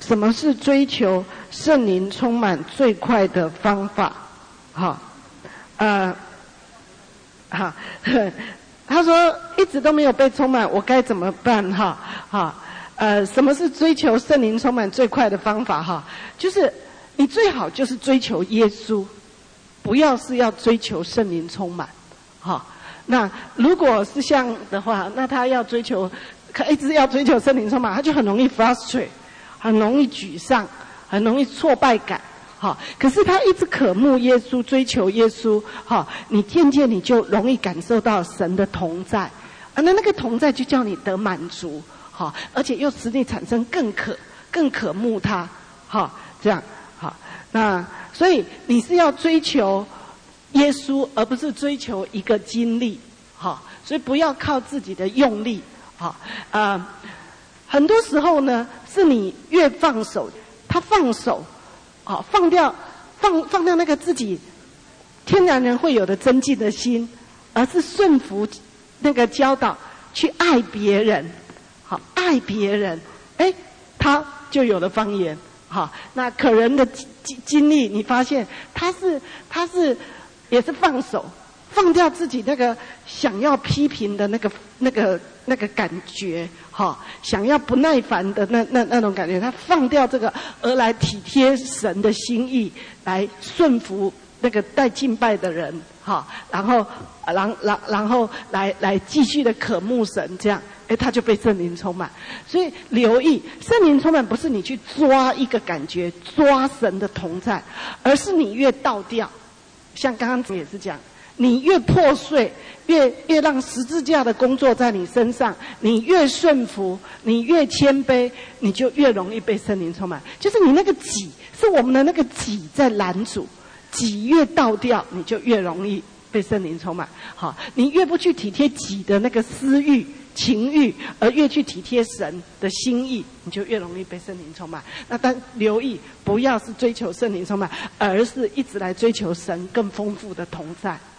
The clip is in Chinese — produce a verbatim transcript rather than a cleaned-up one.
什么是追求圣灵充满最快的方法？哈，呃，哈，他说一直都没有被充满，我该怎么办？哈，哈，呃，什么是追求圣灵充满最快的方法？哈，就是你最好就是追求耶稣，不要是要追求圣灵充满，哈。那如果是像的话，那他要追求，一直要追求圣灵充满，他就很容易 frustrate， 很容易沮丧，很容易挫败感。好，可是他一直渴慕耶稣，追求耶稣，好，你渐渐你就容易感受到神的同在，啊，那那个同在就叫你得满足，好，而且又使你产生更渴、更渴慕他，好，这样，好，那所以你是要追求耶稣，而不是追求一个经历，好，所以不要靠自己的用力，好，呃，很多时候呢，是你越放手，他放手。好，放掉，放放掉那个自己天然人会有的增进的心，而是顺服那个教导，去爱别人。好，爱别人，哎，他就有了方言。好，那可人的经经历，你发现他是他是也是放手，放掉自己那个想要批评的那个那个那个感觉。好，想要不耐烦的那那那种感觉，他放掉这个，而来体贴神的心意，来顺服那个带敬拜的人，好，然后，然然然后来来继续的渴慕神，这样，哎，他就被圣灵充满。所以留意，圣灵充满不是你去抓一个感觉，抓神的同在，而是你越倒掉，像刚刚也是讲。你越破碎，越越让十字架的工作在你身上，你越顺服，你越谦卑，你就越容易被圣灵充满。就是你那个己，是我们的那个己在拦阻，己越倒掉，你就越容易被圣灵充满。好，你越不去体贴己的那个私欲、情欲，而越去体贴神的心意，你就越容易被圣灵充满。那但留意，不要是追求圣灵充满，而是一直来追求神更丰富的同在。